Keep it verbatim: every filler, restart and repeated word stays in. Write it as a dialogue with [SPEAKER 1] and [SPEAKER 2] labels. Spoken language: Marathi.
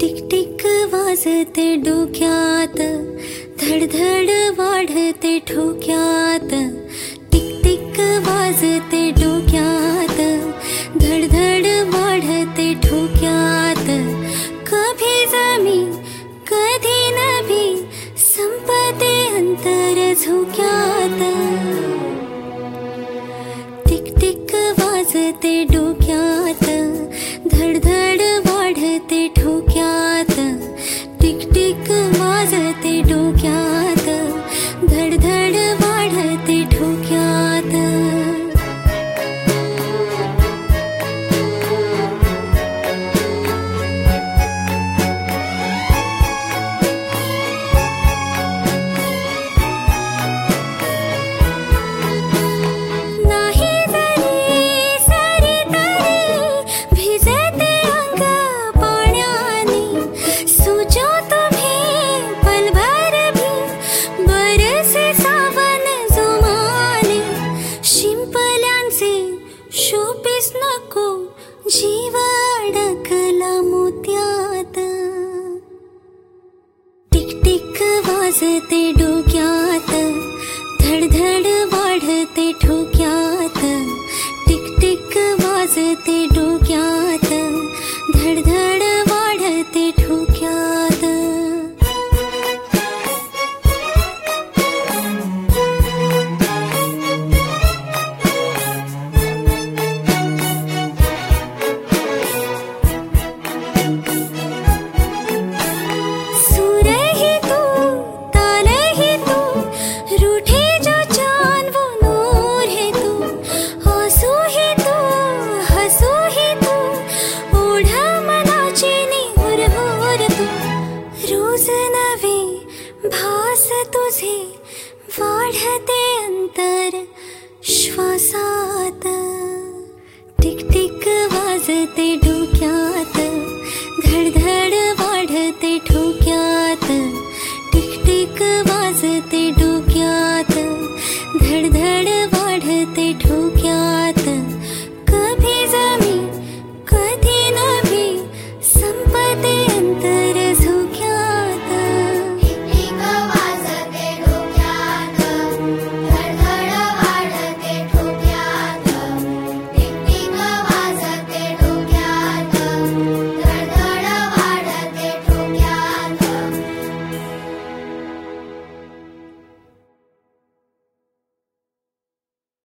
[SPEAKER 1] टिक टिक वाजते डोक्यात, धडधड वाढते ठोक्यात. टिक टिक वाजते डोक्यात, धडधड वाढते ठोक्यात. कभी जमी कधी नभी, संपते अंतर झोक्यात. टिक टिक वाजते डोक्यात, धडधड वाढते ठोक्यात. टिक टिक वाजते डोक्यात, धडधड वाढते ठोक्यात. शोपीस नको, जीव अडकला मोत्यात. टिक टिक वाजते डोक्यात, धडधड वाढते ठोक्यात. टिक टिक वाजते डोक्यात, धडधड वाढते ठोक्यात. भास तुझे वाढते अंतर श्वासात. टिक टिक वाजते डोक्यात, धडधड